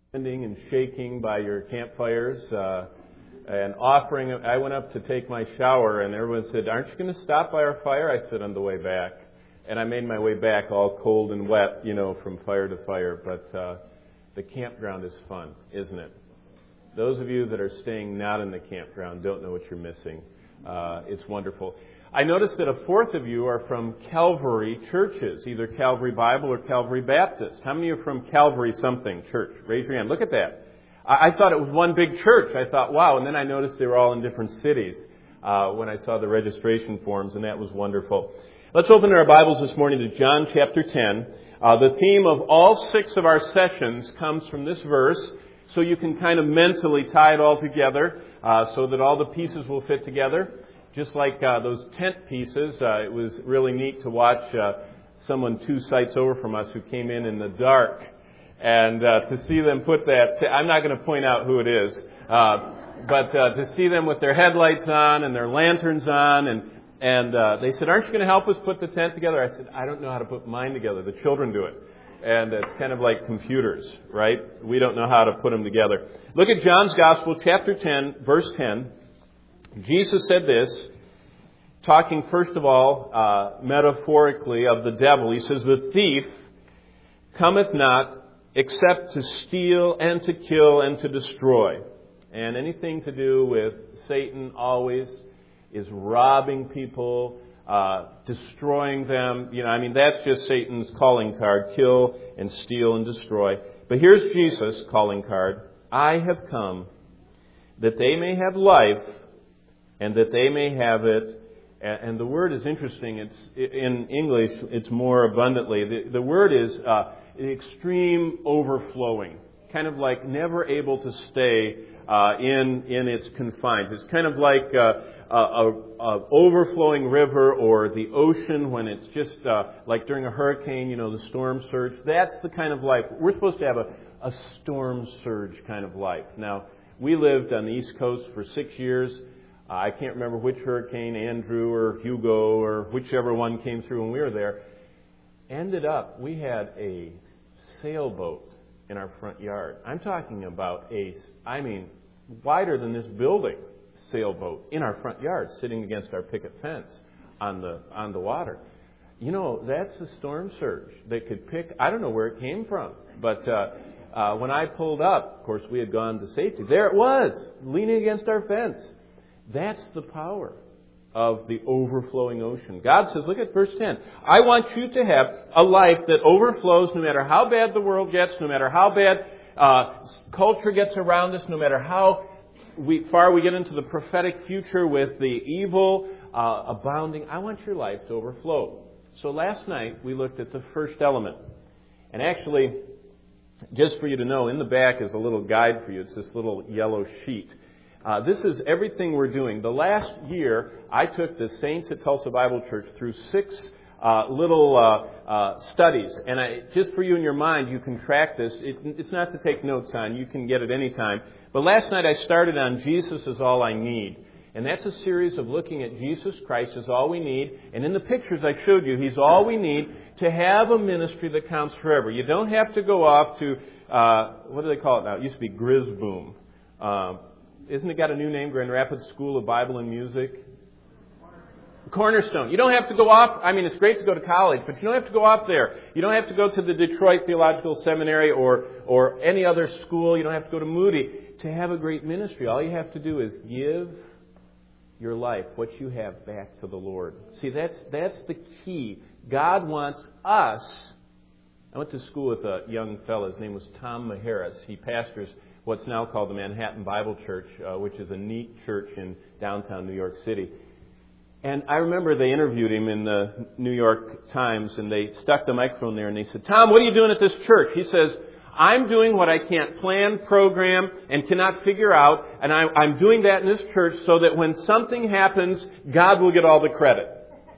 Bending and shaking by your campfires and offering. I went up to take my shower, and everyone said, "Aren't you going to stop by our fire?" I said, "On the way back." And I made my way back all cold and wet, from fire to fire. But the campground is fun, isn't it? Those of you that are staying not in the campground don't know what you're missing. It's wonderful. I noticed that a fourth of you are from Calvary churches, either Calvary Bible or Calvary Baptist. How many are from Calvary something church? Raise your hand. Look at that. I thought it was one big church. I thought, wow. And then I noticed they were all in different cities when I saw the registration forms, and that was wonderful. Let's open our Bibles this morning to John chapter 10. The theme of all 6 of our sessions comes from this verse, so you can kind of mentally tie it all together so that all the pieces will fit together. Just like those tent pieces, it was really neat to watch someone 2 sites over from us who came in the dark. And to see them put that, I'm not going to point out who it is, but to see them with their headlights on and their lanterns on, and they said, "Aren't you going to help us put the tent together?" I said, "I don't know how to put mine together. The children do it." And it's kind of like computers, right? We don't know how to put them together. Look at John's Gospel, chapter 10, verse 10. Jesus said this, talking first of all, metaphorically of the devil. He says, "The thief cometh not except to steal and to kill and to destroy." And anything to do with Satan always is robbing people, destroying them. That's just Satan's calling card, kill and steal and destroy. But here's Jesus' calling card. "I have come that they may have life, and that they may have it." And the word is interesting. It's in English, it's more abundantly. The word is extreme overflowing, kind of like never able to stay in its confines. It's kind of like a overflowing river or the ocean when it's just like during a hurricane, the storm surge. That's the kind of life. We're supposed to have a storm surge kind of life. Now, we lived on the East Coast for 6 years. I can't remember which hurricane, Andrew or Hugo or whichever one came through when we were there. Ended up, we had a sailboat in our front yard. I'm talking about wider than this building sailboat in our front yard, sitting against our picket fence on the water. That's a storm surge that could pick. I don't know where it came from, but when I pulled up, of course, we had gone to safety. There it was, leaning against our fence. That's the power of the overflowing ocean. God says, look at verse 10. "I want you to have a life that overflows no matter how bad the world gets, no matter how bad culture gets around us, no matter how far we get into the prophetic future with the evil abounding. I want your life to overflow." So last night we looked at the first element. And actually, just for you to know, in the back is a little guide for you. It's this little yellow sheet. This is everything we're doing. The last year, I took the Saints at Tulsa Bible Church through 6 little studies. And just for you in your mind, you can track this. It's not to take notes on. You can get it any time. But last night I started on Jesus is all I need. And that's a series of looking at Jesus Christ is all we need. And in the pictures I showed you, He's all we need to have a ministry that counts forever. You don't have to go off to, what do they call it now? It used to be Grisboom. Isn't it got a new name, Grand Rapids School of Bible and Music? Cornerstone. You don't have to go off. It's great to go to college, but you don't have to go off there. You don't have to go to the Detroit Theological Seminary or any other school. You don't have to go to Moody to have a great ministry. All you have to do is give your life, what you have, back to the Lord. See, that's the key. God wants us. I went to school with a young fellow. His name was Tom Maharis. He pastors what's now called the Manhattan Bible Church, which is a neat church in downtown New York City. And I remember they interviewed him in the New York Times, and they stuck the microphone there, and they said, "Tom, what are you doing at this church?" He says, "I'm doing what I can't plan, program, and cannot figure out, and I'm doing that in this church so that when something happens, God will get all the credit."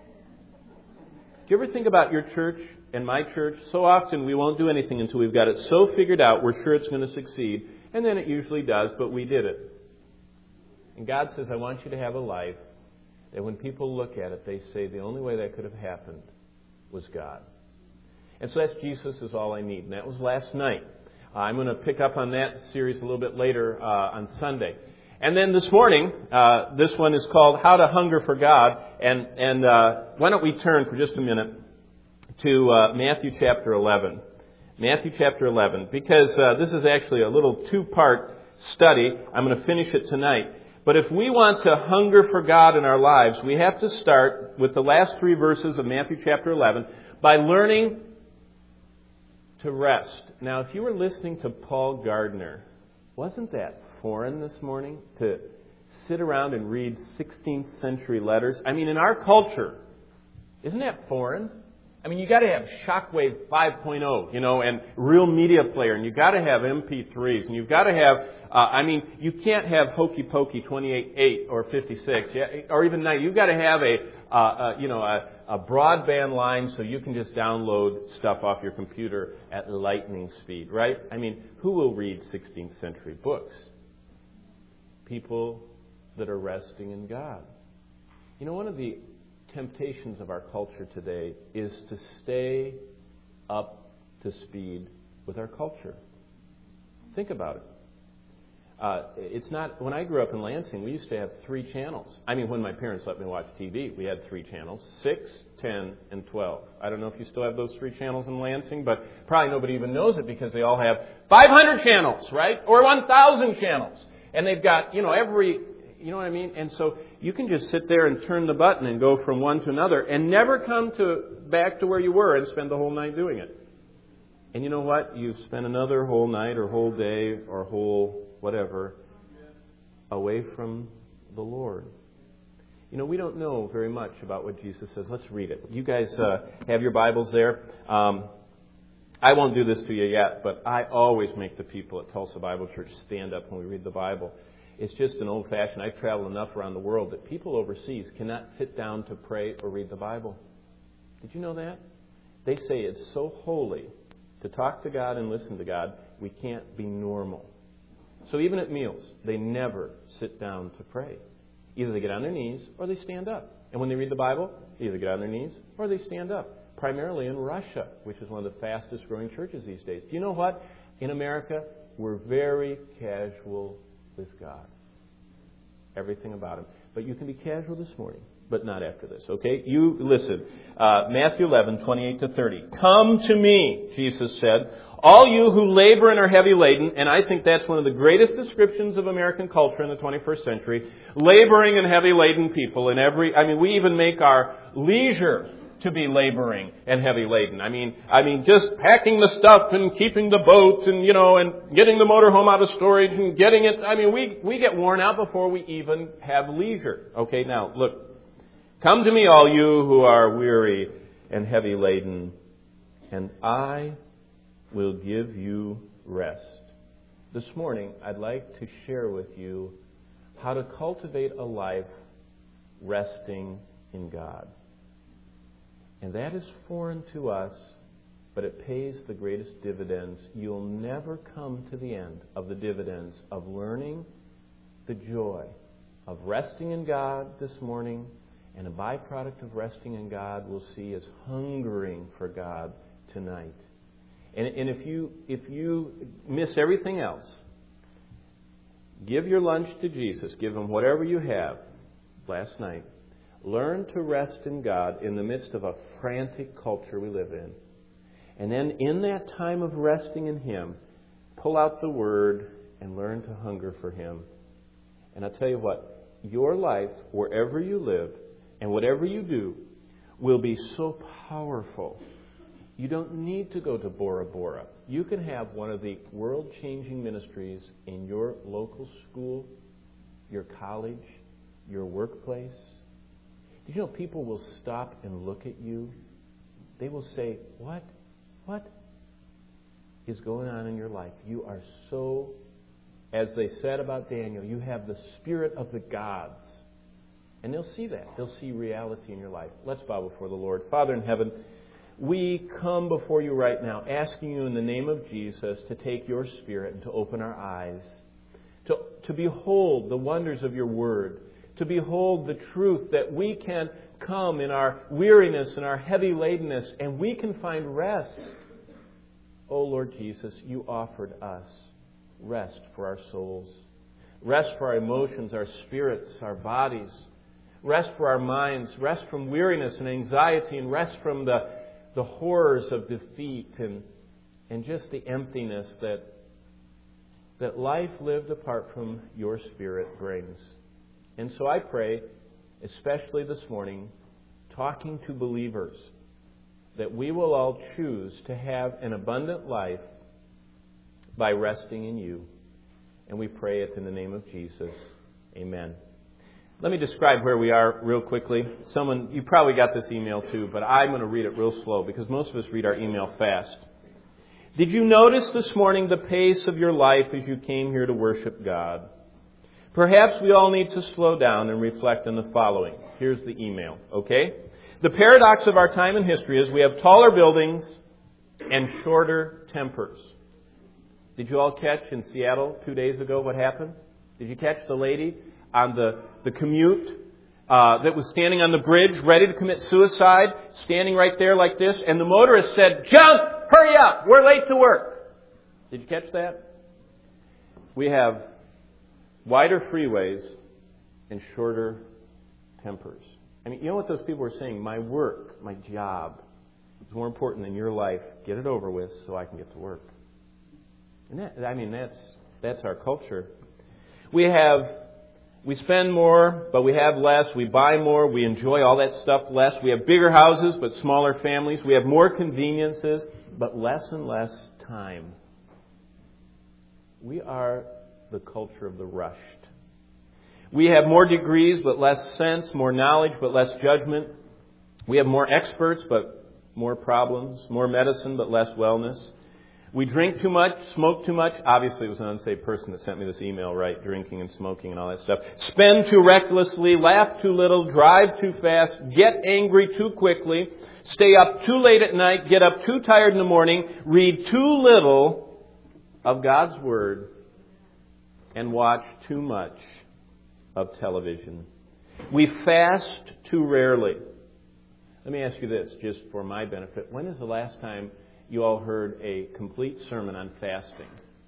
Do you ever think about your church and my church? So often we won't do anything until we've got it so figured out we're sure it's going to succeed. And then it usually does, but we did it. And God says, I want you to have a life that when people look at it, they say the only way that could have happened was God. And so that's Jesus is all I need. And that was last night. I'm going to pick up on that series a little bit later on Sunday. And then this morning, this one is called How to Hunger for God. And why don't we turn for just a minute to Matthew chapter 11. Matthew chapter 11, because this is actually a little two-part study. I'm going to finish it tonight. But if we want to hunger for God in our lives, we have to start with the last three verses of Matthew chapter 11 by learning to rest. Now, if you were listening to Paul Gardner, wasn't that foreign this morning to sit around and read 16th century letters? I mean, in our culture, isn't that foreign? I mean, you got to have Shockwave 5.0, and Real Media Player, and you got to have MP3s, and you've got to have, you can't have Hokey Pokey 28.8 or 56, or even 9. You've got to have a broadband line so you can just download stuff off your computer at lightning speed, right? I mean, who will read 16th century books? People that are resting in God. One of the temptations of our culture today is to stay up to speed with our culture. Think about it. It's not, when I grew up in Lansing, we used to have 3 channels. I mean, when my parents let me watch TV, we had 3 channels, 6, 10, and 12. I don't know if you still have those 3 channels in Lansing, but probably nobody even knows it because they all have 500 channels, right? Or 1,000 channels. And they've got, every, you know what I mean? And so you can just sit there and turn the button and go from one to another and never come back to where you were and spend the whole night doing it. And you know what? You've spent another whole night or whole day or whole whatever away from the Lord. We don't know very much about what Jesus says. Let's read it. You guys have your Bibles there. I won't do this to you yet, but I always make the people at Tulsa Bible Church stand up when we read the Bible. It's just an old-fashioned. I've traveled enough around the world that people overseas cannot sit down to pray or read the Bible. Did you know that? They say it's so holy to talk to God and listen to God, we can't be normal. So even at meals, they never sit down to pray. Either they get on their knees or they stand up. And when they read the Bible, they either get on their knees or they stand up. Primarily in Russia, which is one of the fastest growing churches these days. Do you know what? In America, we're very casual with God. Everything about Him. But you can be casual this morning, but not after this, okay? You listen. Matthew 11, 28 to 30. Come to me, Jesus said, all you who labor and are heavy laden, and I think that's one of the greatest descriptions of American culture in the 21st century, laboring and heavy laden people we even make our leisure to be laboring and heavy laden. I mean, just packing the stuff and keeping the boat and, and getting the motorhome out of storage and getting it. We get worn out before we even have leisure. Okay, now, look. Come to me, all you who are weary and heavy laden, and I will give you rest. This morning, I'd like to share with you how to cultivate a life resting in God. And that is foreign to us, but it pays the greatest dividends. You'll never come to the end of the dividends of learning the joy of resting in God this morning, and a byproduct of resting in God we'll see is hungering for God tonight. And if you miss everything else, give your lunch to Jesus. Give Him whatever you have last night. Learn to rest in God in the midst of a frantic culture we live in. And then in that time of resting in Him, pull out the Word and learn to hunger for Him. And I'll tell you what, your life, wherever you live and whatever you do, will be so powerful. You don't need to go to Bora Bora. You can have one of the world-changing ministries in your local school, your college, your workplace. Did you know people will stop and look at you? They will say, what is going on in your life? You are so, as they said about Daniel, you have the spirit of the gods. And they'll see that. They'll see reality in your life. Let's bow before the Lord. Father in heaven, we come before you right now, asking you in the name of Jesus to take your Spirit and to open our eyes, to behold the wonders of your Word, to behold the truth that we can come in our weariness and our heavy ladenness, and we can find rest. Oh, Lord Jesus, you offered us rest for our souls, rest for our emotions, our spirits, our bodies, rest for our minds, rest from weariness and anxiety, and rest from the horrors of defeat and just the emptiness that life lived apart from your Spirit brings. And so I pray, especially this morning, talking to believers, that we will all choose to have an abundant life by resting in you. And we pray it in the name of Jesus. Amen. Let me describe where we are real quickly. You probably got this email too, but I'm going to read it real slow because most of us read our email fast. Did you notice this morning the pace of your life as you came here to worship God? Perhaps we all need to slow down and reflect on the following. Here's the email, okay? The paradox of our time in history is we have taller buildings and shorter tempers. Did you all catch in Seattle 2 days ago what happened? Did you catch the lady on the commute that was standing on the bridge ready to commit suicide, standing right there like this, and the motorist said, "Jump! Hurry up! We're late to work!" Did you catch that? We have wider freeways and shorter tempers. I mean, you know what those people were saying? My work, my job is more important than your life. Get it over with so I can get to work. And that's our culture. We spend more, but we have less. We buy more. We enjoy all that stuff less. We have bigger houses, but smaller families. We have more conveniences, but less and less time. We are the culture of the rushed. We have more degrees, but less sense, more knowledge, but less judgment. We have more experts, but more problems, more medicine, but less wellness. We drink too much, smoke too much. Obviously, it was an unsaved person that sent me this email, right? Drinking and smoking and all that stuff. Spend too recklessly, laugh too little, drive too fast, get angry too quickly, stay up too late at night, get up too tired in the morning, read too little of God's Word, and watch too much of television. We fast too rarely. Let me ask you this, just for my benefit. When is the last time you all heard a complete sermon on fasting?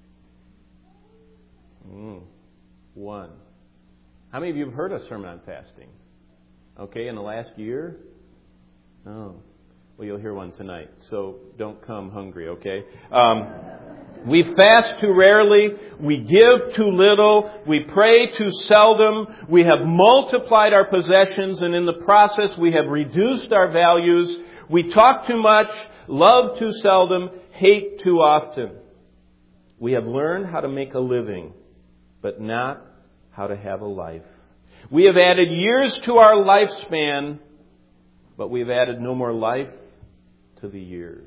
One. How many of you have heard a sermon on fasting? Okay, in the last year? Oh. Well, you'll hear one tonight, so don't come hungry, okay? We fast too rarely. We give too little. We pray too seldom. We have multiplied our possessions, and in the process we have reduced our values. We talk too much, love too seldom, hate too often. We have learned how to make a living, but not how to have a life. We have added years to our lifespan, but we've added no more life to the years.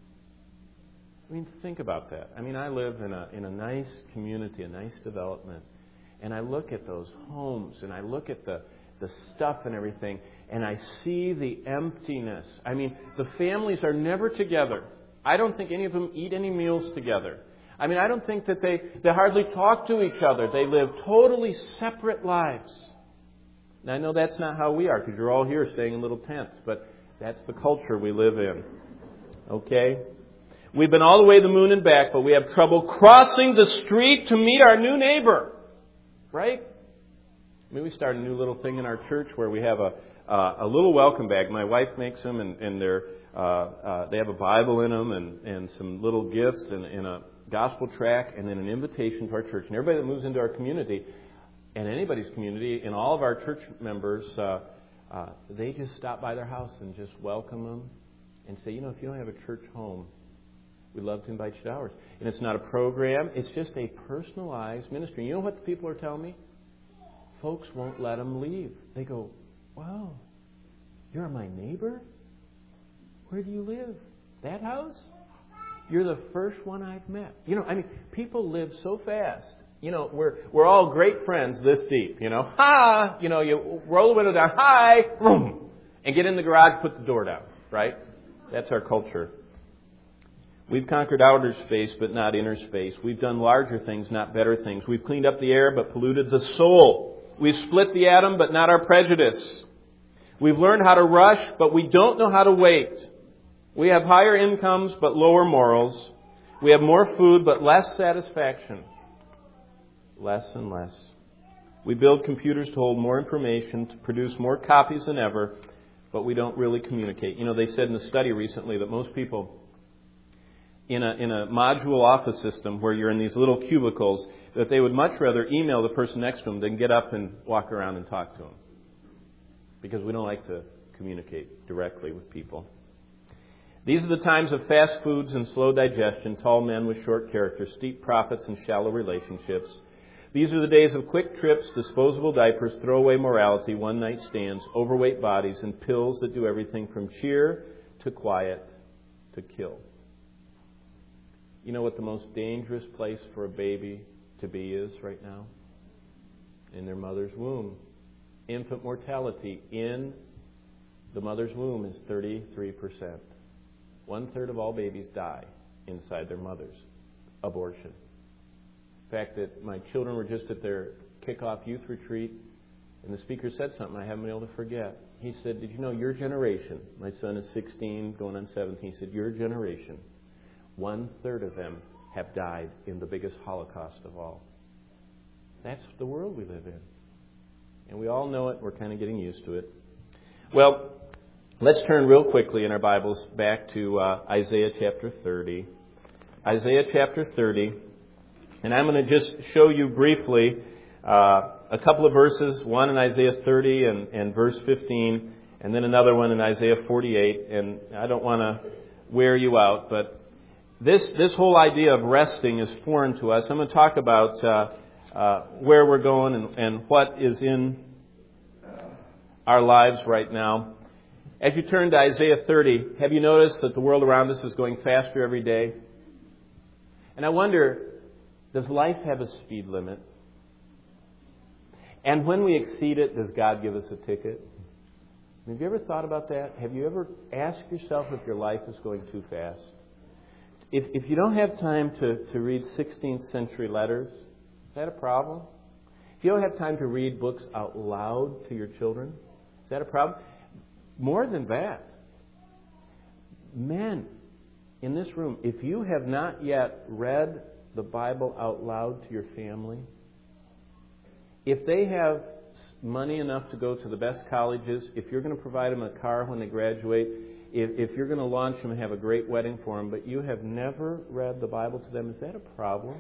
I mean, think about that. I mean, I live in a nice community, a nice development, and I look at those homes, and I look at the stuff and everything, and I see the emptiness. I mean, the families are never together. I don't think any of them eat any meals together. I mean, I don't think that they hardly talk to each other. They live totally separate lives. Now, I know that's not how we are, because you're all here staying in little tents, but that's the culture we live in. Okay? We've been all the way to the moon and back, but we have trouble crossing the street to meet our new neighbor. Right? I mean, we started a new little thing in our church where we have a little welcome bag. My wife makes them, and they have a Bible in them and some little gifts and a gospel tract and then an invitation to our church. And everybody that moves into our community, and anybody's community, and all of our church members, they just stop by their house and just welcome them and say, if you don't have a church home, we'd love to invite you to ours. And it's not a program. It's just a personalized ministry. You know what the people are telling me? Folks won't let them leave. They go, "Wow, you're my neighbor? Where do you live? That house? You're the first one I've met." People live so fast. We're all great friends this deep. Ha! You roll the window down, hi, boom, and get in the garage, put the door down. Right? That's our culture. We've conquered outer space, but not inner space. We've done larger things, not better things. We've cleaned up the air, but polluted the soul. We've split the atom, but not our prejudice. We've learned how to rush, but we don't know how to wait. We have higher incomes, but lower morals. We have more food, but less satisfaction. Less and less. We build computers to hold more information, to produce more copies than ever, but we don't really communicate. You know, they said in a study recently that most people in a module office system where you're in these little cubicles, that they would much rather email the person next to them than get up and walk around and talk to them. Because we don't like to communicate directly with people. These are the times of fast foods and slow digestion, tall men with short characters, steep profits and shallow relationships. These are the days of quick trips, disposable diapers, throwaway morality, one-night stands, overweight bodies, and pills that do everything from cheer to quiet to kill. You know what the most dangerous place for a baby to be is right now? In their mother's womb. Infant mortality in the mother's womb is 33%. 1/3 of all babies die inside their mothers. Abortion. The fact that my children were just at their kickoff youth retreat, and the speaker said something I haven't been able to forget. He said, did you know your generation, my son is 16, going on 17, he said, your generation, 1/3 of them have died in the biggest Holocaust of all. That's the world we live in. And we all know it. We're kind of getting used to it. Well, let's turn real quickly in our Bibles back to Isaiah chapter 30. Isaiah chapter 30. And I'm going to just show you briefly a couple of verses, one in Isaiah 30 and verse 15, and then another one in Isaiah 48. And I don't want to wear you out, but this whole idea of resting is foreign to us. I'm going to talk about where we're going and what is in our lives right now. As you turn to Isaiah 30, have you noticed that the world around us is going faster every day? And I wonder, does life have a speed limit? And when we exceed it, does God give us a ticket? Have you ever thought about that? Have you ever asked yourself if your life is going too fast? If you don't have time to read 16th century letters, is that a problem? If you don't have time to read books out loud to your children, is that a problem? More than that, men in this room, if you have not yet read the Bible out loud to your family, if they have money enough to go to the best colleges, if you're going to provide them a car when they graduate, if you're going to launch them and have a great wedding for them, but you have never read the Bible to them, is that a problem?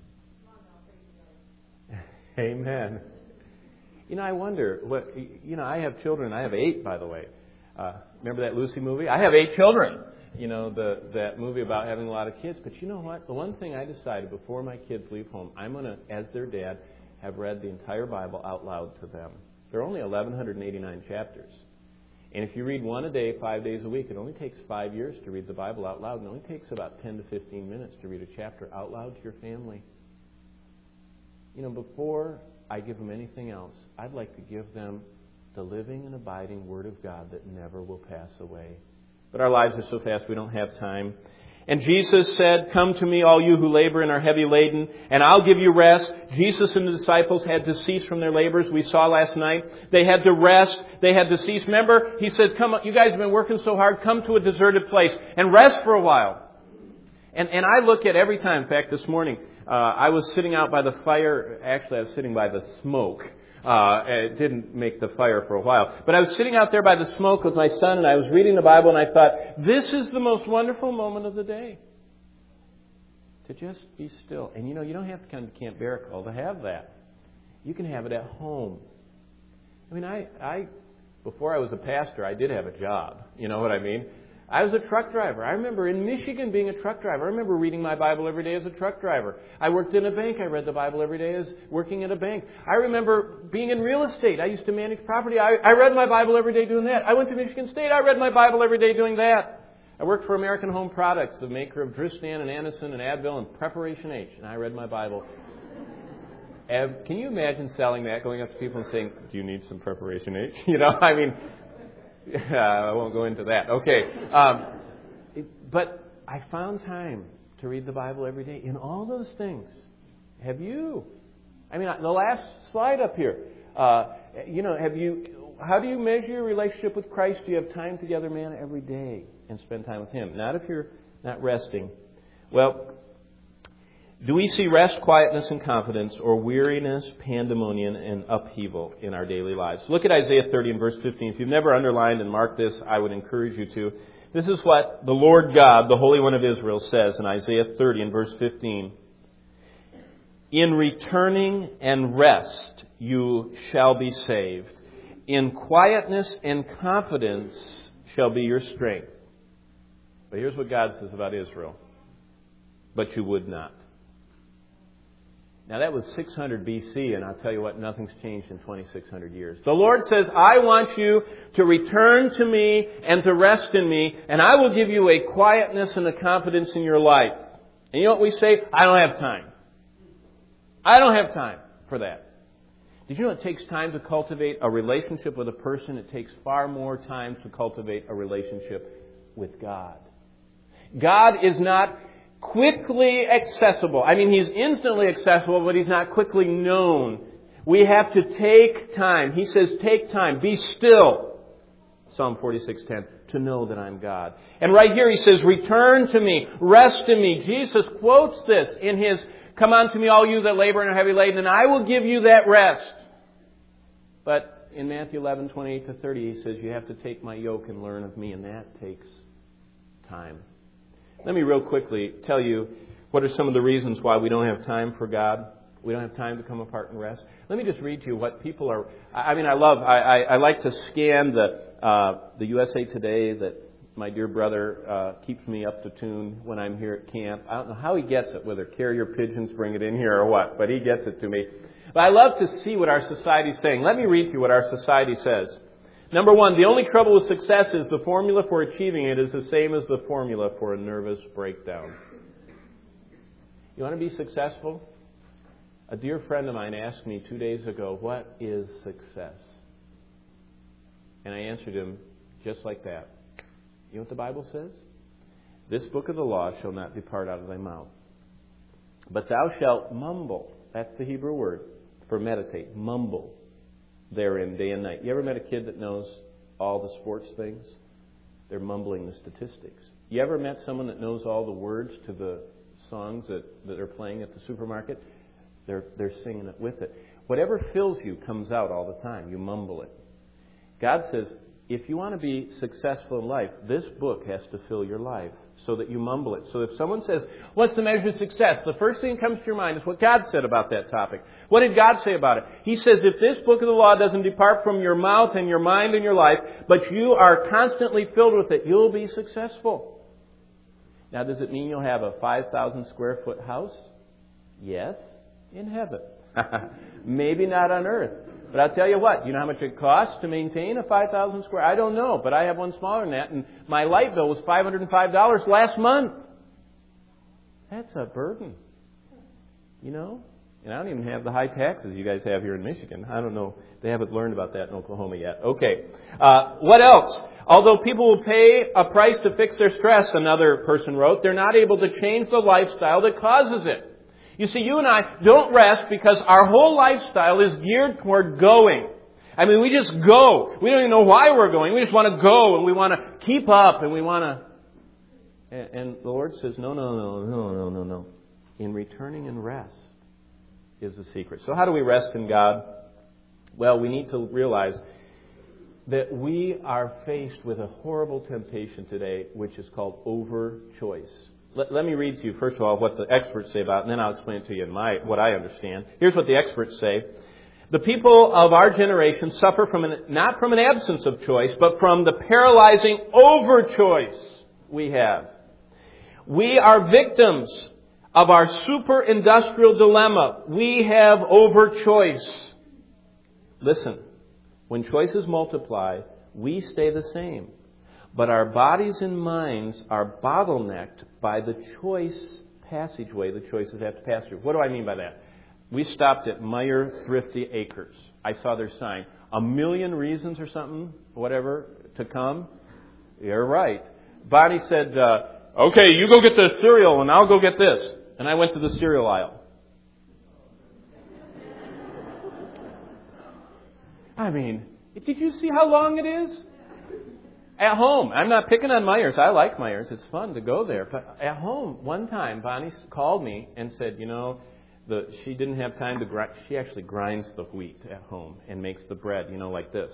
Amen. You know, I wonder, I have children. I have 8, by the way. Remember that Lucy movie? I have 8 children. You know, that movie about having a lot of kids. But you know what? The one thing I decided before my kids leave home, I'm going to, as their dad, have read the entire Bible out loud to them. There are only 1,189 chapters. And if you read one a day, 5 days a week, it only takes 5 years to read the Bible out loud. And it only takes about 10 to 15 minutes to read a chapter out loud to your family. You know, before I give them anything else, I'd like to give them the living and abiding Word of God that never will pass away. But our lives are so fast we don't have time. And Jesus said, come to me, all you who labor and are heavy laden, and I'll give you rest. Jesus and the disciples had to cease from their labors. We saw last night. They had to rest. They had to cease. Remember, he said, come, you guys have been working so hard. Come to a deserted place and rest for a while. And I look at every time. In fact, this morning, I was sitting out by the fire. Actually, I was sitting by the smoke. It didn't make the fire for a while. But I was sitting out there by the smoke with my son, and I was reading the Bible, and I thought, this is the most wonderful moment of the day. To just be still. And you know, you don't have to come to Camp Barracle to have that. You can have it at home. I mean, I before I was a pastor, I did have a job. You know what I mean? I was a truck driver. I remember in Michigan being a truck driver. I remember reading my Bible every day as a truck driver. I worked in a bank. I read the Bible every day as working at a bank. I remember being in real estate. I used to manage property. I read my Bible every day doing that. I went to Michigan State. I read my Bible every day doing that. I worked for American Home Products, the maker of Dristan and Anacin and Advil and Preparation H. And I read my Bible. Can you imagine selling that, going up to people and saying, do you need some Preparation H? You know, I mean... I won't go into that. Okay. But I found time to read the Bible every day in all those things. Have you? I mean, the last slide up here. You know, how do you measure your relationship with Christ? Do you have time together, man, every day and spend time with Him? Not if you're not resting. Well, Do we see rest, quietness, and confidence, or weariness, pandemonium, and upheaval in our daily lives? Look at Isaiah 30 and verse 15. If you've never underlined and marked this, I would encourage you to. This is what the Lord God, the Holy One of Israel, says in Isaiah 30 and verse 15. In returning and rest you shall be saved. In quietness and confidence shall be your strength. But here's what God says about Israel. But you would not. Now that was 600 BC, and I'll tell you what, nothing's changed in 2,600 years. The Lord says, I want you to return to me and to rest in me, and I will give you a quietness and a confidence in your life. And you know what we say? I don't have time. I don't have time for that. Did you know it takes time to cultivate a relationship with a person? It takes far more time to cultivate a relationship with God. God is not quickly accessible. I mean, He's instantly accessible, but He's not quickly known. We have to take time. He says, take time. Be still. Psalm 46:10, to know that I'm God. And right here He says, return to me, rest in me. Jesus quotes this in His, come unto me all you that labor and are heavy laden, and I will give you that rest. But in Matthew 11:28-30, He says, you have to take my yoke and learn of me, and that takes time. Let me real quickly tell you what are some of the reasons why we don't have time for God. We don't have time to come apart and rest. Let me just read to you what people are... I like to scan the USA Today that my dear brother keeps me up to tune when I'm here at camp. I don't know how he gets it, whether carrier pigeons bring it in here or what, but he gets it to me. But I love to see what our society is saying. Let me read to you what our society says. Number one, the only trouble with success is the formula for achieving it is the same as the formula for a nervous breakdown. You want to be successful? A dear friend of mine asked me 2 days ago, what is success? And I answered him just like that. You know what the Bible says? This book of the law shall not depart out of thy mouth, but thou shalt mumble. That's the Hebrew word for meditate. Mumble therein day and night. You ever met a kid that knows all the sports things? They're mumbling the statistics. You ever met someone that knows all the words to the songs that are playing at the supermarket? They're singing it with it. Whatever fills you comes out all the time. You mumble it. God says, if you want to be successful in life, this book has to fill your life so that you mumble it. So if someone says, what's the measure of success? The first thing that comes to your mind is what God said about that topic. What did God say about it? He says, if this book of the law doesn't depart from your mouth and your mind and your life, but you are constantly filled with it, you'll be successful. Now, does it mean you'll have a 5,000 square foot house? Yes, in heaven. Maybe not on earth. But I'll tell you what, you know how much it costs to maintain a 5,000 square? I don't know, but I have one smaller than that, and my light bill was $505 last month. That's a burden, you know? And I don't even have the high taxes you guys have here in Michigan. I don't know. They haven't learned about that in Oklahoma yet. Okay. What else? Although people will pay a price to fix their stress, another person wrote, they're not able to change the lifestyle that causes it. You see, you and I don't rest because our whole lifestyle is geared toward going. I mean, we just go. We don't even know why we're going. We just want to go, and we want to keep up, and we want to... And the Lord says, no. In returning and rest is the secret. So how do we rest in God? Well, we need to realize that we are faced with a horrible temptation today, which is called over-choice. Let me read to you, first of all, what the experts say about it, and then I'll explain it to you in what I understand. Here's what the experts say. The people of our generation suffer not from an absence of choice, but from the paralyzing over-choice we have. We are victims of our super-industrial dilemma. We have over-choice. Listen, when choices multiply, we stay the same. But our bodies and minds are bottlenecked by the choice passageway the choices have to pass through. What do I mean by that? We stopped at Meyer Thrifty Acres. I saw their sign. 1,000,000 reasons or something, whatever, to come. You're right. Bonnie said, okay, you go get the cereal and I'll go get this. And I went to the cereal aisle. I mean, did you see how long it is? At home. I'm not picking on Myers. I like Myers. It's fun to go there. But at home, one time, Bonnie called me and said, she didn't have time to grind. She actually grinds the wheat at home and makes the bread, like this.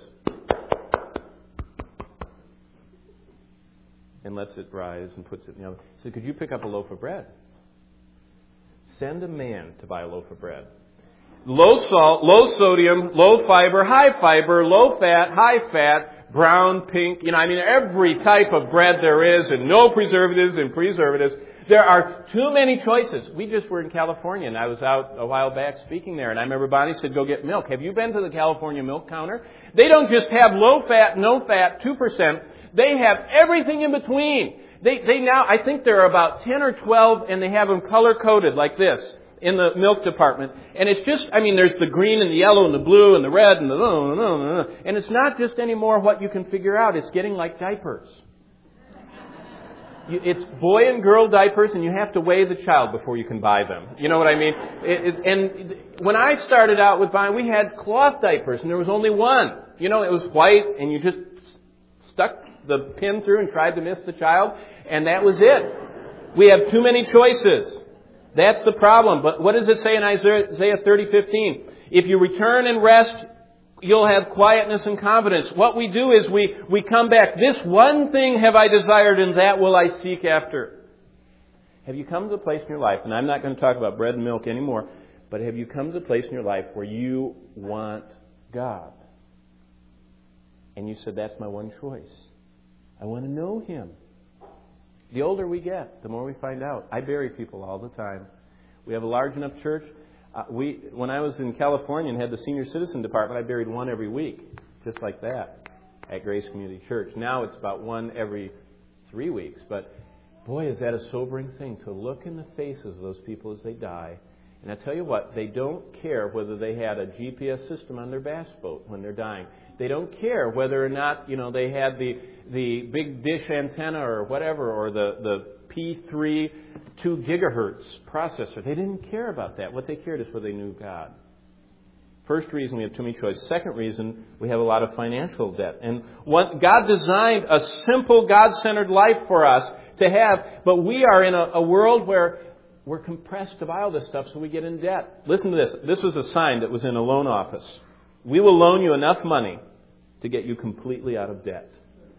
And lets it rise and puts it in the oven. She said, could you pick up a loaf of bread? Send a man to buy a loaf of bread. Low salt, low sodium, low fiber, low fat, high fat, brown, pink, every type of bread there is, and no preservatives and preservatives. There are too many choices. We just were in California, and I was out a while back speaking there, and I remember Bonnie said, go get milk. Have you been to the California milk counter? They don't just have low fat, no fat, 2%. They have everything in between. They now, I think there are about 10 or 12, and they have them color-coded like this in the milk department. And it's just, there's the green and the yellow and the blue and the red and and it's not just anymore what you can figure out. It's getting like diapers. It's boy and girl diapers, and you have to weigh the child before you can buy them. You know what I mean? And when I started out with buying, we had cloth diapers, and there was only one. It was white, and you just stuck the pin through and tried to miss the child, and that was it. We have too many choices. That's the problem. But what does it say in Isaiah 30:15? If you return and rest, you'll have quietness and confidence. What we do is we come back. This one thing have I desired, and that will I seek after. Have you come to the place in your life, and I'm not going to talk about bread and milk anymore, but have you come to the place in your life where you want God? And you said, that's my one choice. I want to know Him. The older we get, the more we find out. I bury people all the time. We have a large enough church. When I was in California and had the senior citizen department, I buried one every week, just like that, at Grace Community Church. Now it's about one every 3 weeks. But boy, is that a sobering thing, to look in the faces of those people as they die. And I tell you what, they don't care whether they had a GPS system on their bass boat when they're dying. They don't care whether or not, they had the big dish antenna or whatever, or the P3 2 gigahertz processor. They didn't care about that. What they cared is whether they knew God. First reason, we have too many choices. Second reason, we have a lot of financial debt. And God designed a simple, God-centered life for us to have, but we are in a world where we're compressed to buy all this stuff, so we get in debt. Listen to this. This was a sign that was in a loan office. We will loan you enough money to get you completely out of debt.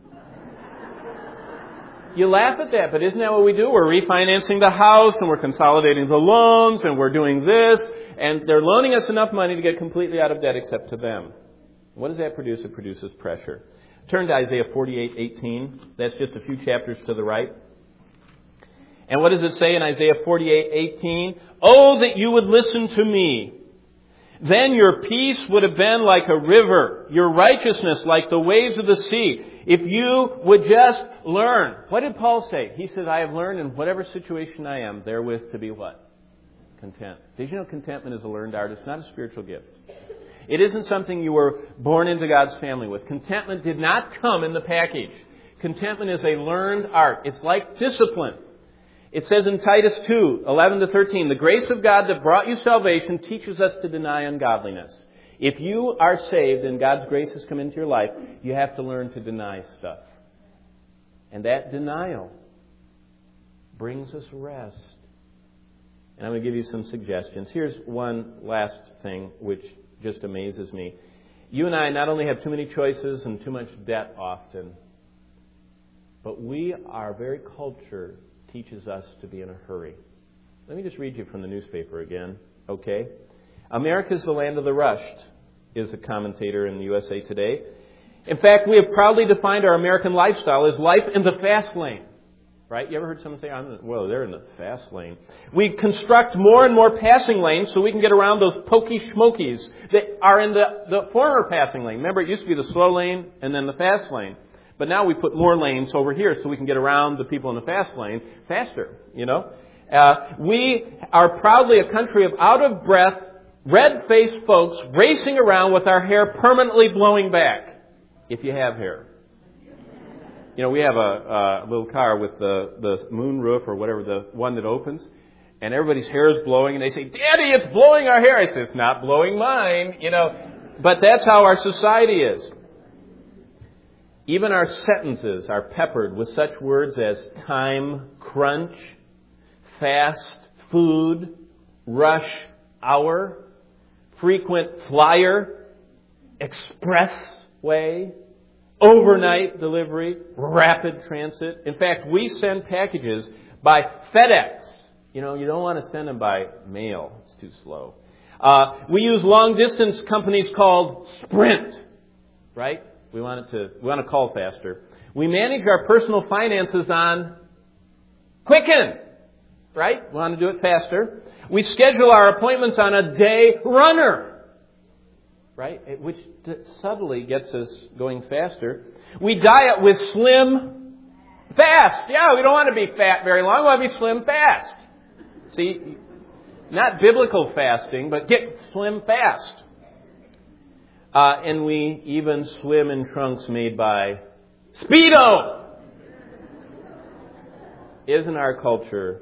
You laugh at that, but isn't that what we do? We're refinancing the house, and we're consolidating the loans, and we're doing this, and they're loaning us enough money to get completely out of debt except to them. What does that produce? It produces pressure. Turn to Isaiah 48:18. That's just a few chapters to the right. And what does it say in Isaiah 48:18? Oh, that you would listen to me. Then your peace would have been like a river, your righteousness like the waves of the sea. If you would just learn. What did Paul say? He says, I have learned in whatever situation I am, therewith to be what? Content. Did you know contentment is a learned art? It's not a spiritual gift. It isn't something you were born into God's family with. Contentment did not come in the package. Contentment is a learned art. It's like discipline. It says in Titus 2:11-13, the grace of God that brought you salvation teaches us to deny ungodliness. If you are saved and God's grace has come into your life, you have to learn to deny stuff. And that denial brings us rest. And I'm going to give you some suggestions. Here's one last thing which just amazes me. You and I not only have too many choices and too much debt often, but our very culture teaches us to be in a hurry. Let me just read you from the newspaper again, okay? America's the land of the rushed, is a commentator in the USA Today. In fact, we have proudly defined our American lifestyle as life in the fast lane. Right? You ever heard someone say, they're in the fast lane. We construct more and more passing lanes so we can get around those pokey schmokies that are in the former passing lane. Remember, it used to be the slow lane and then the fast lane. But now we put more lanes over here so we can get around the people in the fast lane faster, We are proudly a country of out-of-breath, red-faced folks racing around with our hair permanently blowing back, if you have hair. We have a little car with the moon roof or whatever, the one that opens, and everybody's hair is blowing, and they say, Daddy, it's blowing our hair. I say, it's not blowing mine, But that's how our society is. Even our sentences are peppered with such words as time crunch, fast food, rush hour, frequent flyer, expressway, overnight delivery, rapid transit. In fact, we send packages by FedEx. You don't want to send them by mail. It's too slow. We use long-distance companies called Sprint, right? We want to call faster. We manage our personal finances on Quicken, right? We want to do it faster. We schedule our appointments on a day runner, right? Which subtly gets us going faster. We diet with slim fast. Yeah, we don't want to be fat very long. We want to be slim fast. See, not biblical fasting, but get slim fast. And we even swim in trunks made by Speedo. Isn't our culture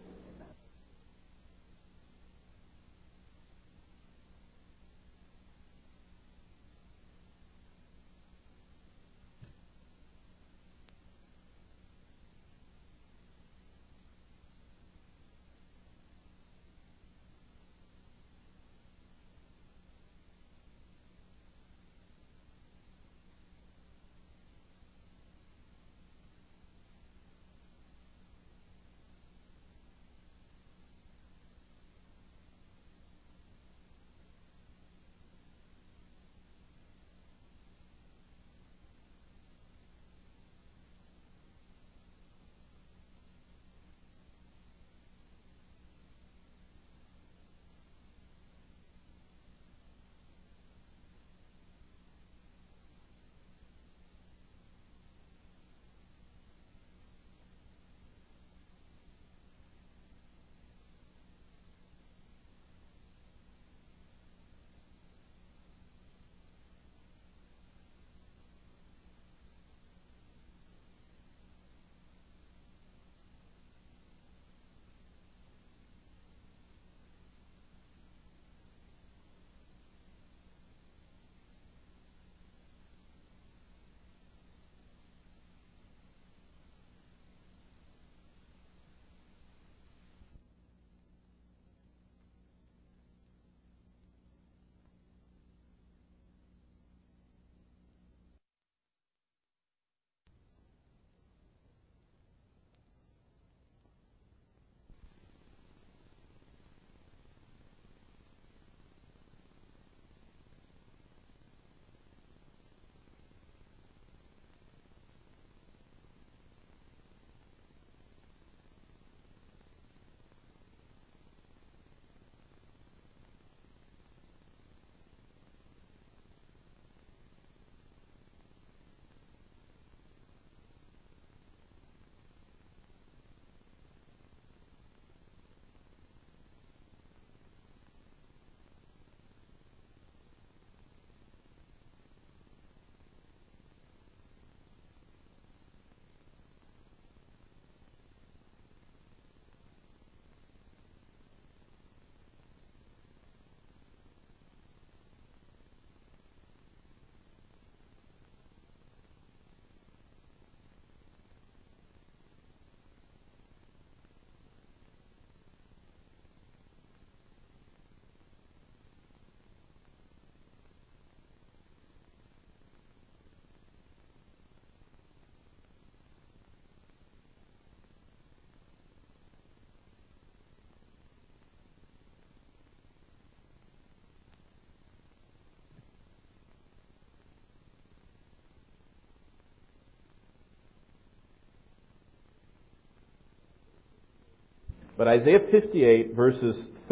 But Isaiah 58, verses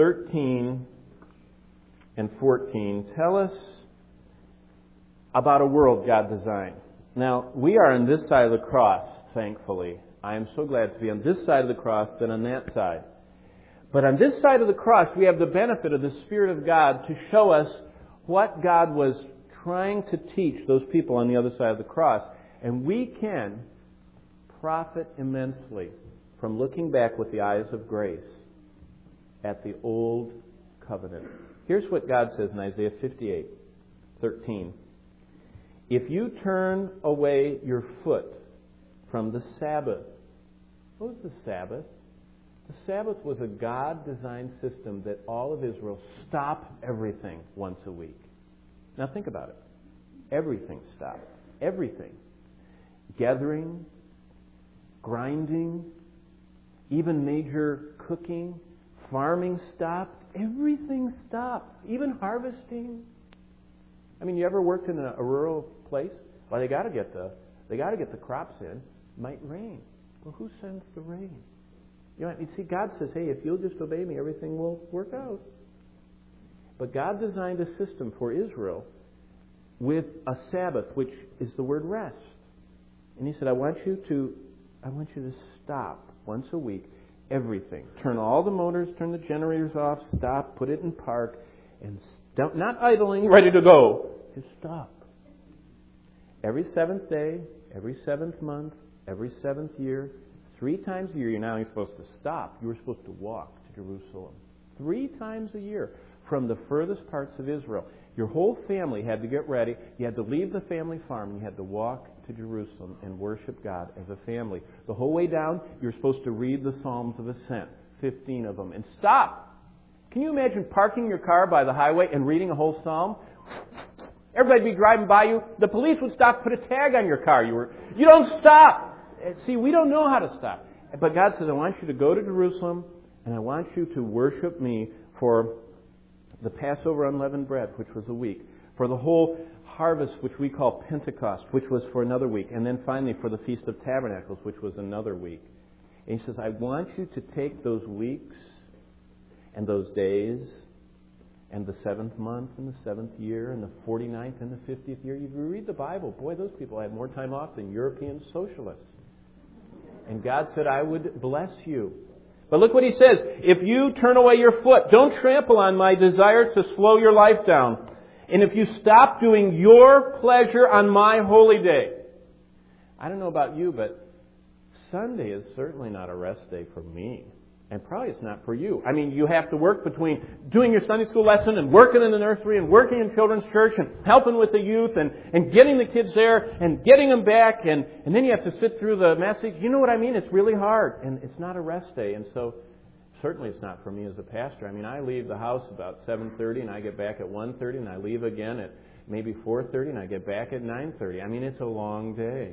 13 and 14, tell us about a world God designed. Now, we are on this side of the cross, thankfully. I am so glad to be on this side of the cross than on that side. But on this side of the cross, we have the benefit of the Spirit of God to show us what God was trying to teach those people on the other side of the cross. And we can profit immensely from looking back with the eyes of grace at the old covenant. Here's what God says in Isaiah 58:13. If you turn away your foot from the Sabbath. What was the Sabbath? The Sabbath was a God-designed system that all of Israel stop everything once a week. Now think about it. Everything stopped. Everything. Gathering, grinding, even major cooking, farming stopped. Everything stopped. Even harvesting. I mean, you ever worked in a rural place? Well, they got to get the crops in. Might rain. Well, who sends the rain? You see, God says, hey, if you'll just obey me, everything will work out. But God designed a system for Israel with a Sabbath, which is the word rest. And He said, I want you to stop once a week everything. Turn all the motors, turn the generators off, stop, put it in park, and not idling, ready to go. Just stop. Every seventh day, every seventh month, every seventh year, 3 times a year, you're supposed to stop. You were supposed to walk to Jerusalem. 3 times a year from the furthest parts of Israel. Your whole family had to get ready. You had to leave the family farm and you had to walk to Jerusalem and worship God as a family. The whole way down, you're supposed to read the Psalms of Ascent, 15 of them, and stop. Can you imagine parking your car by the highway and reading a whole psalm? Everybody would be driving by you. The police would stop, put a tag on your car. You don't stop. See, we don't know how to stop. But God says, I want you to go to Jerusalem and I want you to worship me for the Passover unleavened bread, which was a week, for the whole harvest, which we call Pentecost, which was for another week, and then finally for the Feast of Tabernacles, which was another week. And He says, I want you to take those weeks and those days and the 7th month and the 7th year and the 49th and the 50th year. You read the Bible, boy, those people had more time off than European socialists. And God said, I would bless you. But look what He says. If you turn away your foot, don't trample on my desire to slow your life down. And if you stop doing your pleasure on my holy day. I don't know about you, but Sunday is certainly not a rest day for me. And probably it's not for you. I mean, you have to work between doing your Sunday school lesson and working in the nursery and working in children's church and helping with the youth and getting the kids there and getting them back. And then you have to sit through the message. You know what I mean? It's really hard. And it's not a rest day. And so certainly it's not for me as a pastor. I mean, I leave the house about 7:30 and I get back at 1:30 and I leave again at maybe 4:30 and I get back at 9:30. I mean, it's a long day.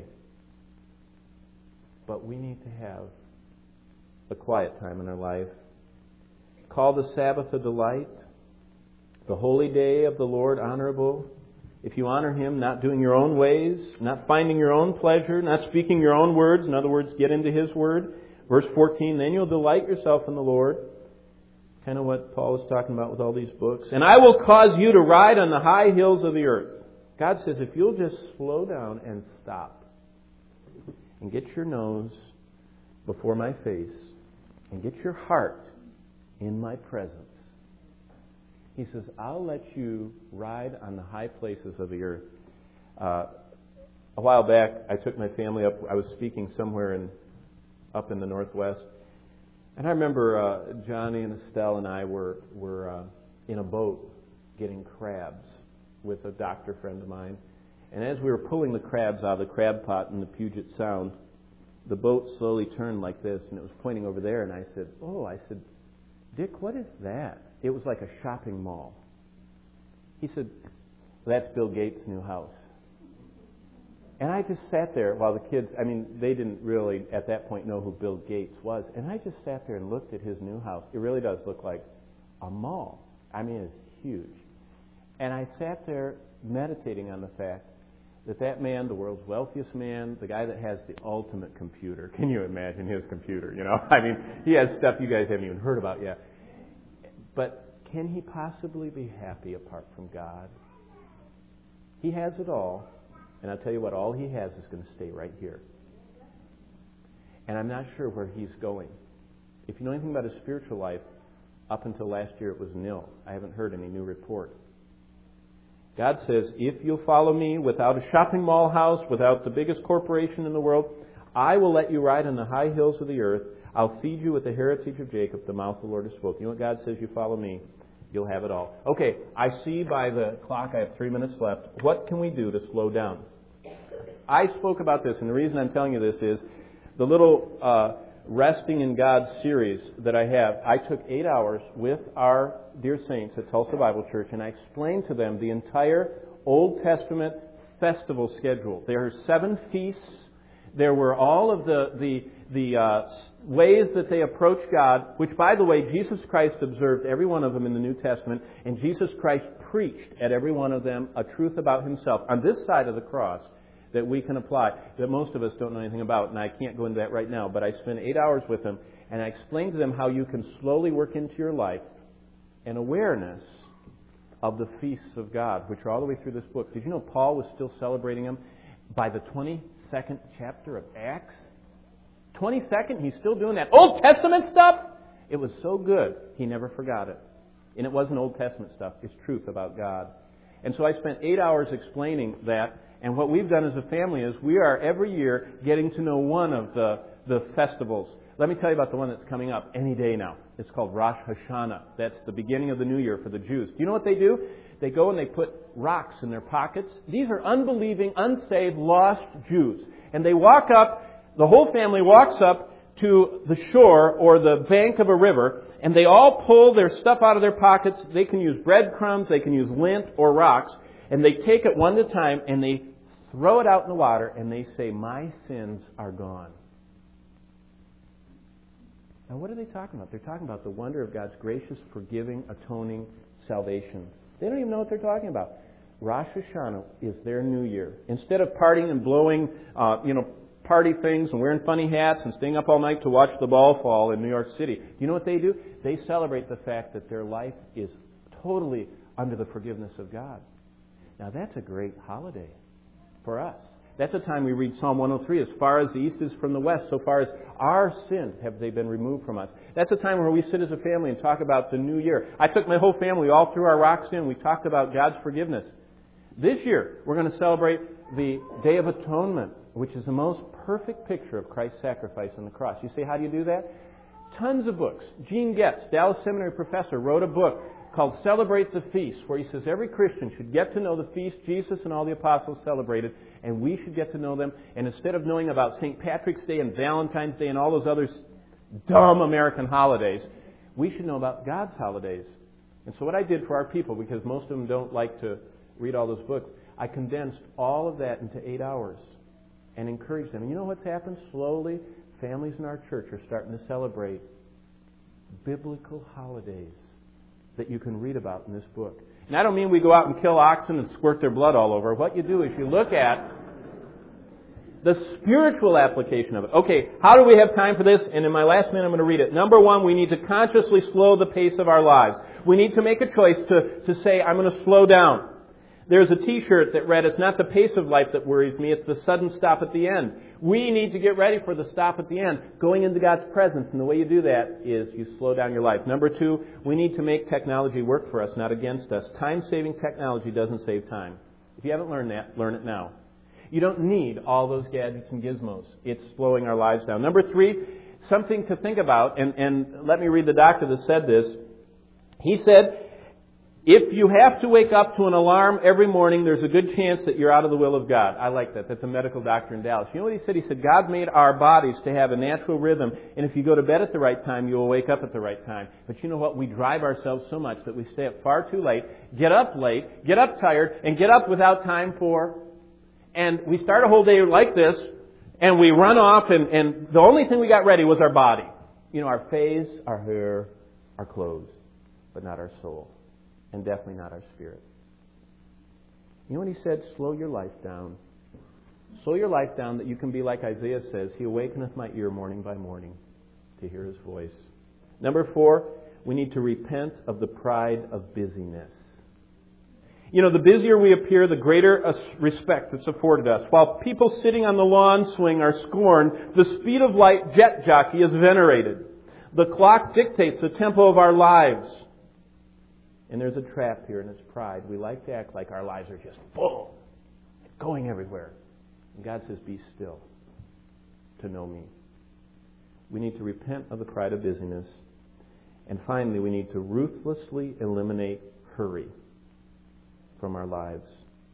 But we need to have a quiet time in our life. Call the Sabbath a delight, the holy day of the Lord honorable. If you honor Him, not doing your own ways, not finding your own pleasure, not speaking your own words, in other words, get into His Word. Verse 14, then you'll delight yourself in the Lord. Kind of what Paul is talking about with all these books. And I will cause you to ride on the high hills of the earth. God says, if you'll just slow down and stop and get your nose before my face, and get your heart in my presence. He says, I'll let you ride on the high places of the earth. A while back, I took my family up. I was speaking somewhere up in the Northwest. And I remember Johnny and Estelle and I were in a boat getting crabs with a doctor friend of mine. And as we were pulling the crabs out of the crab pot in the Puget Sound, the boat slowly turned like this, and it was pointing over there, and I said, Dick, what is that? It was like a shopping mall. He said, that's Bill Gates' new house. And I just sat there while the kids, they didn't really at that point know who Bill Gates was, and I just sat there and looked at his new house. It really does look like a mall. It's huge. And I sat there meditating on the fact that man, the world's wealthiest man, the guy that has the ultimate computer. Can you imagine his computer? He has stuff you guys haven't even heard about yet. But can he possibly be happy apart from God? He has it all. And I'll tell you what, all he has is going to stay right here. And I'm not sure where he's going. If you know anything about his spiritual life, up until last year it was nil. I haven't heard any new report. God says, if you'll follow me without a shopping mall house, without the biggest corporation in the world, I will let you ride on the high hills of the earth. I'll feed you with the heritage of Jacob, the mouth of the Lord has spoken. You know what God says? You follow me. You'll have it all. Okay, I see by the clock I have 3 minutes left. What can we do to slow down? I spoke about this, and the reason I'm telling you this is the little Resting in God series that I have. I took 8 hours with our dear saints at Tulsa Bible Church, and I explained to them the entire Old Testament festival schedule. There are 7 feasts. There were all of the ways that they approach God, which, by the way, Jesus Christ observed every one of them in the New Testament, and Jesus Christ preached at every one of them a truth about Himself on this side of the cross that we can apply, that most of us don't know anything about, and I can't go into that right now, but I spent 8 hours with them, and I explained to them how you can slowly work into your life an awareness of the feasts of God, which are all the way through this book. Did you know Paul was still celebrating them by the 22nd chapter of Acts? 22nd, he's still doing that Old Testament stuff? It was so good, he never forgot it. And it wasn't Old Testament stuff, it's truth about God. And so I spent 8 hours explaining that. And what we've done as a family is we are every year getting to know one of the festivals. Let me tell you about the one that's coming up any day now. It's called Rosh Hashanah. That's the beginning of the new year for the Jews. Do you know what they do? They go and they put rocks in their pockets. These are unbelieving, unsaved, lost Jews. And they walk up, the whole family walks up to the shore or the bank of a river, and they all pull their stuff out of their pockets. They can use breadcrumbs, they can use lint or rocks, and they take it one at a time and they throw it out in the water, and they say, "My sins are gone." Now, what are they talking about? They're talking about the wonder of God's gracious, forgiving, atoning salvation. They don't even know what they're talking about. Rosh Hashanah is their new year. Instead of partying and blowing, party things and wearing funny hats and staying up all night to watch the ball fall in New York City, you know what they do? They celebrate the fact that their life is totally under the forgiveness of God. Now, that's a great holiday for us. That's a time we read Psalm 103, as far as the east is from the west, so far as our sins have they been removed from us. That's a time where we sit as a family and talk about the new year. I took my whole family all through our Rock Sin. We talked about God's forgiveness. This year, we're going to celebrate the Day of Atonement, which is the most perfect picture of Christ's sacrifice on the cross. You say, how do you do that? Tons of books. Gene Getz, Dallas Seminary professor, wrote a book called Celebrate the Feast, where he says every Christian should get to know the feast Jesus and all the apostles celebrated, and we should get to know them. And instead of knowing about St. Patrick's Day and Valentine's Day and all those other dumb American holidays, we should know about God's holidays. And so what I did for our people, because most of them don't like to read all those books, I condensed all of that into 8 hours and encouraged them. And you know what's happened? Slowly, families in our church are starting to celebrate biblical holidays that you can read about in this book. And I don't mean we go out and kill oxen and squirt their blood all over. What you do is you look at the spiritual application of it. Okay, how do we have time for this? And in my last minute, I'm going to read it. Number one, we need to consciously slow the pace of our lives. We need to make a choice to say, I'm going to slow down. There's a t-shirt that read, it's not the pace of life that worries me, it's the sudden stop at the end. We need to get ready for the stop at the end, going into God's presence. And the way you do that is you slow down your life. Number two, we need to make technology work for us, not against us. Time-saving technology doesn't save time. If you haven't learned that, learn it now. You don't need all those gadgets and gizmos. It's slowing our lives down. Number three, something to think about, and let me read the doctor that said this. He said, if you have to wake up to an alarm every morning, there's a good chance that you're out of the will of God. I like that. That's a medical doctor in Dallas. You know what he said? He said, God made our bodies to have a natural rhythm, and if you go to bed at the right time, you will wake up at the right time. But you know what? We drive ourselves so much that we stay up far too late, get up late, get up tired, and get up without time for... And we start a whole day like this, and we run off, and the only thing we got ready was our body. You know, our face, our hair, our clothes, but not our soul. And definitely not our spirit. You know what he said? Slow your life down. Slow your life down that you can be like Isaiah says, He awakeneth my ear morning by morning to hear His voice. Number four, we need to repent of the pride of busyness. You know, the busier we appear, the greater respect that's afforded us. While people sitting on the lawn swing are scorned, the speed of light jet jockey is venerated. The clock dictates the tempo of our lives. And there's a trap here, and it's pride. We like to act like our lives are just full, going everywhere. And God says, be still to know me. We need to repent of the pride of busyness. And finally, we need to ruthlessly eliminate hurry from our lives.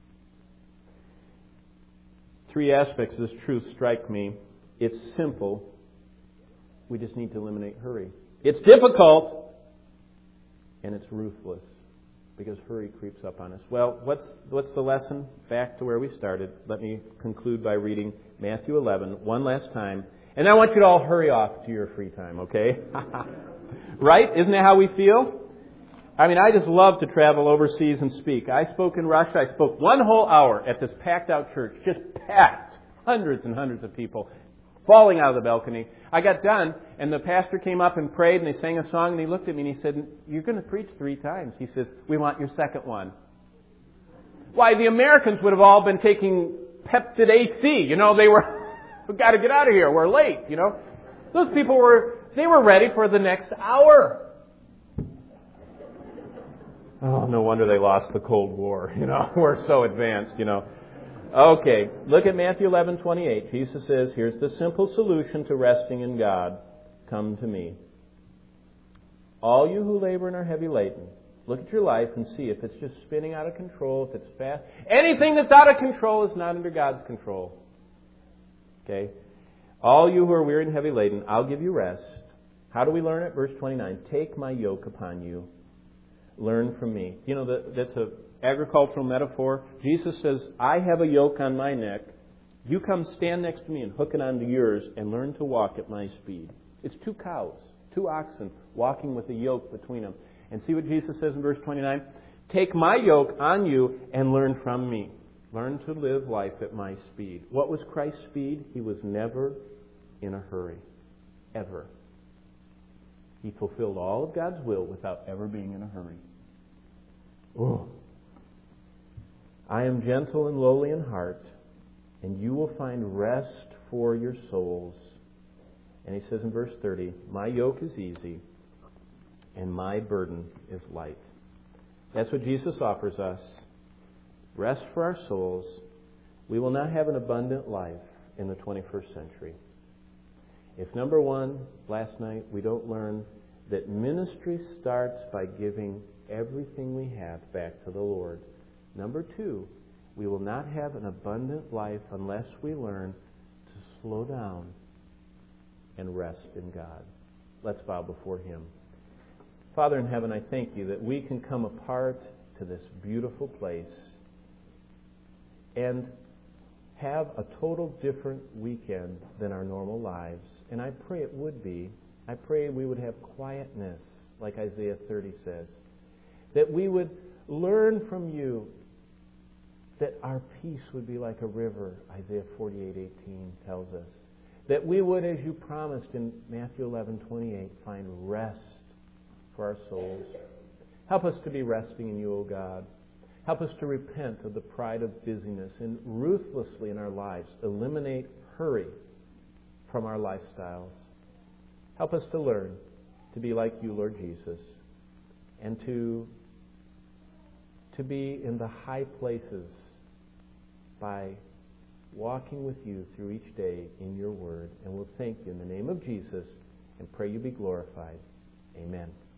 3 aspects of this truth strike me. It's simple. We just need to eliminate hurry. It's difficult, and it's ruthless, because hurry creeps up on us. Well, what's the lesson? Back to where we started. Let me conclude by reading Matthew 11 one last time. And I want you to all hurry off to your free time, okay? Right? Isn't that how we feel? I mean, I just love to travel overseas and speak. I spoke in Russia. I spoke 1 whole hour at this packed-out church, just packed, hundreds and hundreds of people falling out of the balcony. I got done, and the pastor came up and prayed, and they sang a song, and he looked at me and he said, "You're going to preach 3 times." He says, "We want your second one." Why, the Americans would have all been taking Pepsid AC. You know, they were, "We've got to get out of here. We're late," you know. Those people were ready for the next hour. Oh, no wonder they lost the Cold War. You know, we're so advanced, you know. Okay, look at Matthew 11:28. Jesus says, here's the simple solution to resting in God. Come to me. All you who labor and are heavy laden, look at your life and see if it's just spinning out of control, if it's fast. Anything that's out of control is not under God's control. Okay? All you who are weary and heavy laden, I'll give you rest. How do we learn it? Verse 29. Take my yoke upon you. Learn from me. You know, that's an agricultural metaphor. Jesus says, I have a yoke on my neck. You come stand next to me and hook it onto yours and learn to walk at my speed. It's 2 cows, 2 oxen walking with a yoke between them. And see what Jesus says in verse 29? Take my yoke on you and learn from me. Learn to live life at my speed. What was Christ's speed? He was never in a hurry. Ever. He fulfilled all of God's will without ever being in a hurry. Oh. I am gentle and lowly in heart, and you will find rest for your souls. And he says in verse 30, my yoke is easy, and my burden is light. That's what Jesus offers us. Rest for our souls. We will not have an abundant life in the 21st century. If number 1, last night, we don't learn that ministry starts by giving everything we have back to the Lord. Number 2, we will not have an abundant life unless we learn to slow down and rest in God. Let's bow before Him. Father in heaven, I thank you that we can come apart to this beautiful place and have a total different weekend than our normal lives. And I pray it would be. I pray we would have quietness, like Isaiah 30 says. That we would learn from you, that our peace would be like a river, Isaiah 48:18 tells us. That we would, as you promised in Matthew 11:28, find rest for our souls. Help us to be resting in you, O God. Help us to repent of the pride of busyness and ruthlessly in our lives eliminate hurry from our lifestyles. Help us to learn to be like you, Lord Jesus, and to be in the high places by walking with you through each day in your word. And we'll thank you in the name of Jesus and pray you be glorified. Amen.